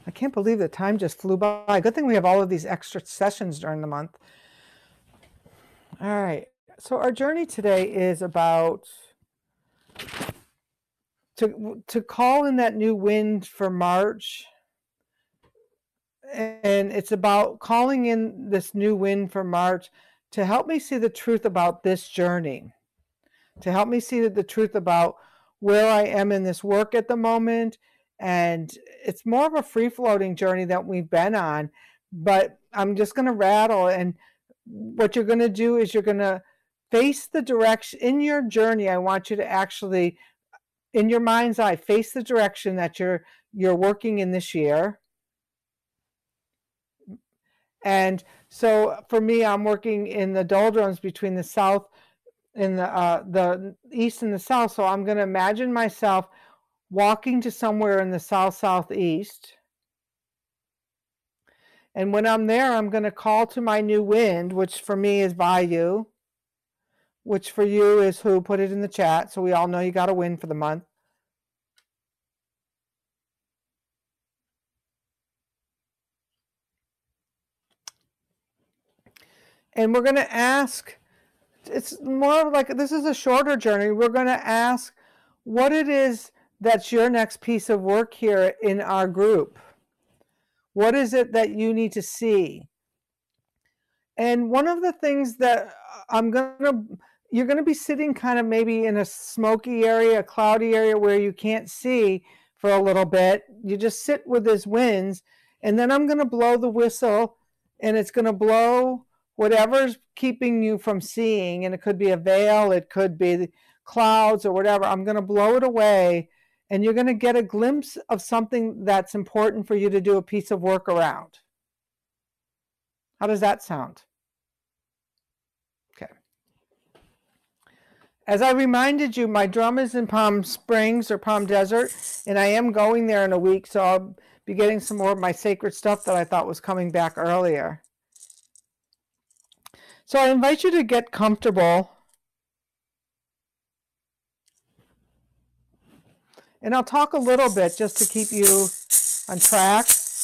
I can't believe the time just flew by. Good thing we have all of these extra sessions during the month. All right. So our journey today is about to call in that new wind for March. And it's about calling in this new wind for March to help me see the truth about this journey, to help me see the truth about where I am in this work at the moment. And it's more of a free-floating journey that we've been on, but I'm just going to rattle. And what you're going to do is you're going to face the direction in your journey. I want you to actually, in your mind's eye, face the direction that you're working in this year. And so for me, I'm working in the doldrums between the south and the east and the south. So I'm going to imagine myself walking to somewhere in the south-southeast. And when I'm there, I'm going to call to my new wind, which for me is Vayu, which for you is who? Put it in the chat so we all know you got a win for the month. And we're going to ask, it's more like this is a shorter journey. We're going to ask what it is that's your next piece of work here in our group. What is it that you need to see? And one of the things that you're going to be sitting kind of maybe in a smoky area, a cloudy area where you can't see for a little bit. You just sit with these winds, and then I'm going to blow the whistle, and it's going to blow whatever's keeping you from seeing. And it could be a veil, it could be the clouds or whatever. I'm going to blow it away, and you're going to get a glimpse of something that's important for you to do a piece of work around. How does that sound? Okay. As I reminded you, my drum is in Palm Springs or Palm Desert, and I am going there in a week, so I'll be getting some more of my sacred stuff that I thought was coming back earlier. So I invite you to get comfortable. And I'll talk a little bit just to keep you on track.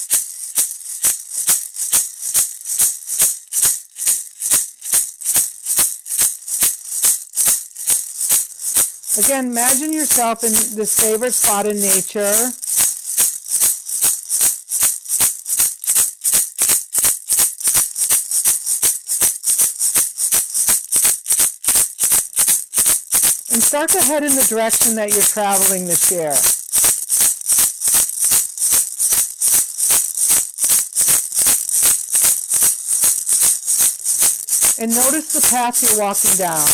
Again, imagine yourself in this favorite spot in nature. And start to head in the direction that you're traveling this year. And notice the path you're walking down.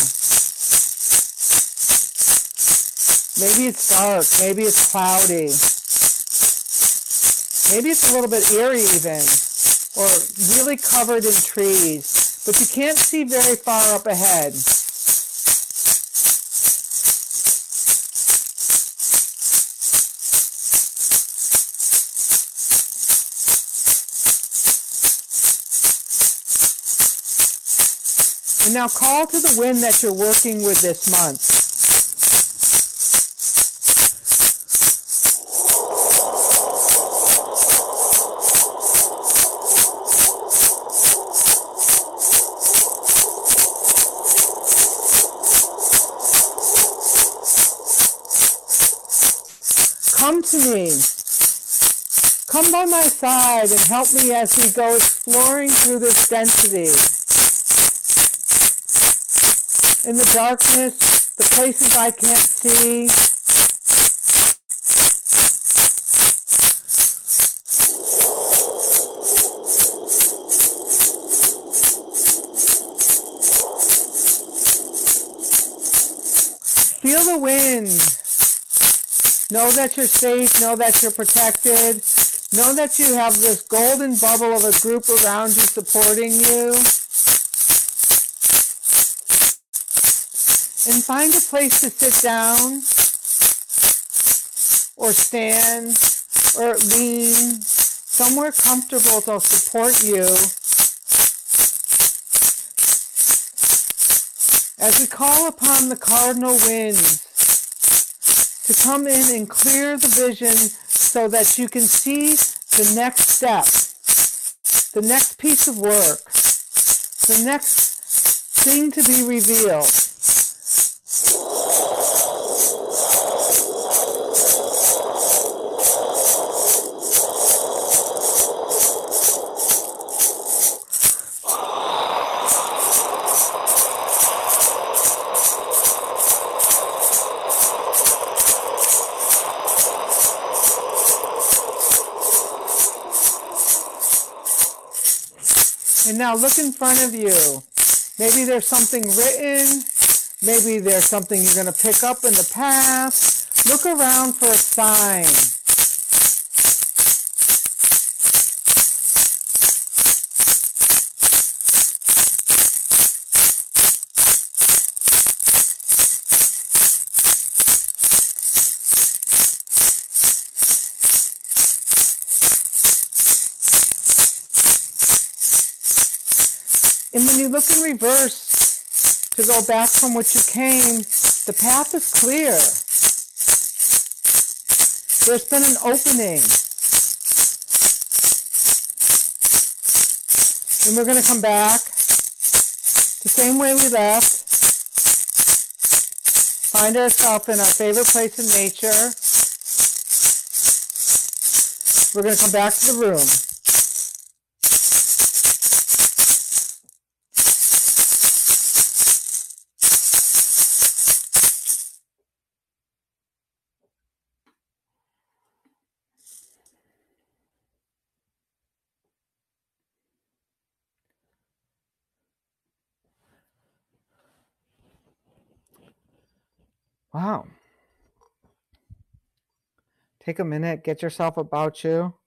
Maybe it's dark, maybe it's cloudy, maybe it's a little bit eerie even, or really covered in trees, but you can't see very far up ahead. And now call to the wind that you're working with this month. Come to me. Come by my side and help me as we go exploring through this density. In the darkness, the places I can't see. Feel the wind. Know that you're safe. Know that you're protected. Know that you have this golden bubble of a group around you supporting you. And find a place to sit down or stand or lean, somewhere comfortable to support you. As we call upon the cardinal winds to come in and clear the vision so that you can see the next step, the next piece of work, the next thing to be revealed. And now look in front of you. Maybe there's something written. Maybe there's something you're going to pick up in the path. Look around for a sign. And when you look in reverse to go back from which you came, the path is clear. There's been an opening. And we're going to come back the same way we left. Find ourselves in our favorite place in nature. We're going to come back to the room. Wow. Take a minute, get yourself about you.